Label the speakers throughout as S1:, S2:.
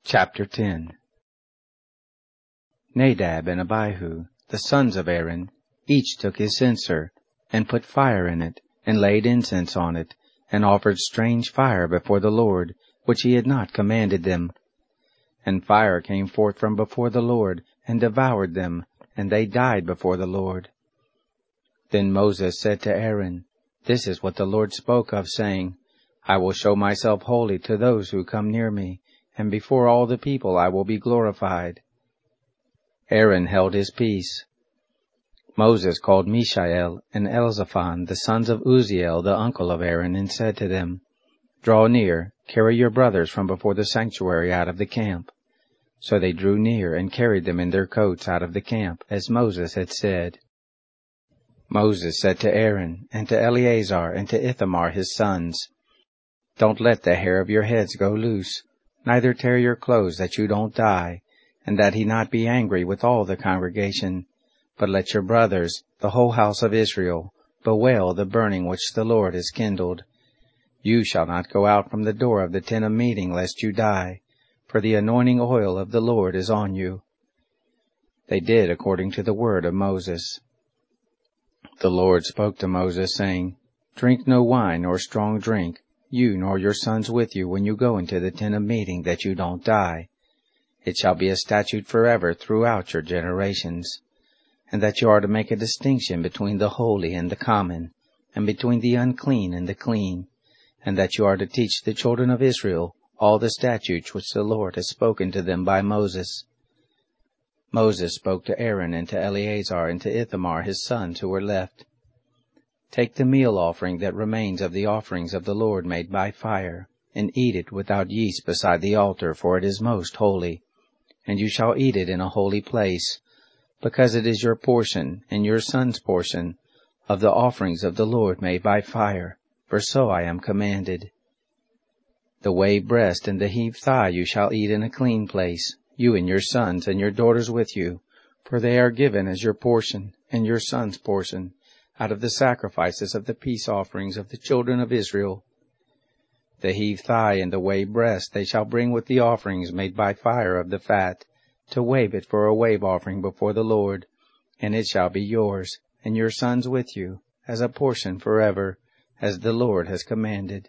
S1: Chapter 10. Nadab and Abihu, the sons of Aaron, each took his censer, and put fire in it, and laid incense on it, and offered strange fire before the Lord, which he had not commanded them. And fire came forth from before the Lord, and devoured them, and they died before the Lord. Then Moses said to Aaron, This is what the Lord spoke of, saying, I will show myself holy to those who come near me, and before all the people I will be glorified. Aaron held his peace. Moses called Mishael and Elzaphan, the sons of Uzziel, the uncle of Aaron, and said to them, Draw near, carry your brothers from before the sanctuary out of the camp. So they drew near and carried them in their coats out of the camp, as Moses had said. Moses said to Aaron, and to Eleazar, and to Ithamar his sons, Don't let the hair of your heads go loose, neither tear your clothes, that you don't die, and that he not be angry with all the congregation. But let your brothers, the whole house of Israel, bewail the burning which the Lord has kindled. You shall not go out from the door of the tent of meeting, lest you die, for the anointing oil of the Lord is on you. They did according to the word of Moses. The Lord spoke to Moses, saying, Drink no wine or strong drink, you nor your sons with you, when you go into the tent of meeting, that you don't die. It shall be a statute forever throughout your generations, and that you are to make a distinction between the holy and the common, and between the unclean and the clean, and that you are to teach the children of Israel all the statutes which the Lord has spoken to them by Moses. Moses spoke to Aaron and to Eleazar and to Ithamar his sons who were left, Take the meal offering that remains of the offerings of the Lord made by fire, and eat it without yeast beside the altar, for it is most holy. And you shall eat it in a holy place, because it is your portion, and your son's portion, of the offerings of the Lord made by fire, for so I am commanded. The wave breast and the heave thigh you shall eat in a clean place, you and your sons and your daughters with you, for they are given as your portion, and your son's portion, out of the sacrifices of the peace offerings of the children of Israel. The heave thigh and the wave breast they shall bring with the offerings made by fire of the fat, to wave it for a wave offering before the Lord, and it shall be yours, and your sons with you, as a portion forever, as the Lord has commanded.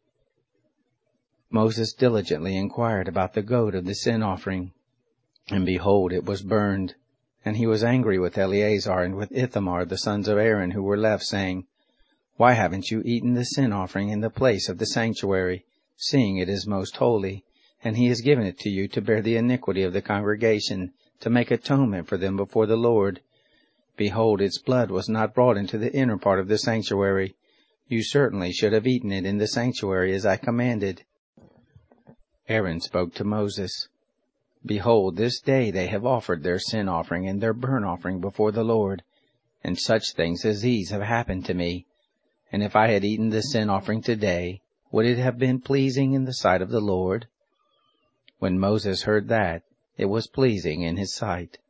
S1: Moses diligently inquired about the goat of the sin offering, and behold, it was burned. And he was angry with Eleazar and with Ithamar, the sons of Aaron, who were left, saying, Why haven't you eaten the sin offering in the place of the sanctuary, seeing it is most holy, and he has given it to you to bear the iniquity of the congregation, to make atonement for them before the Lord? Behold, its blood was not brought into the inner part of the sanctuary. You certainly should have eaten it in the sanctuary, as I commanded. Aaron spoke to Moses, Behold, this day they have offered their sin offering and their burnt offering before the Lord, and such things as these have happened to me. And if I had eaten the sin offering today, would it have been pleasing in the sight of the Lord? When Moses heard that, it was pleasing in his sight.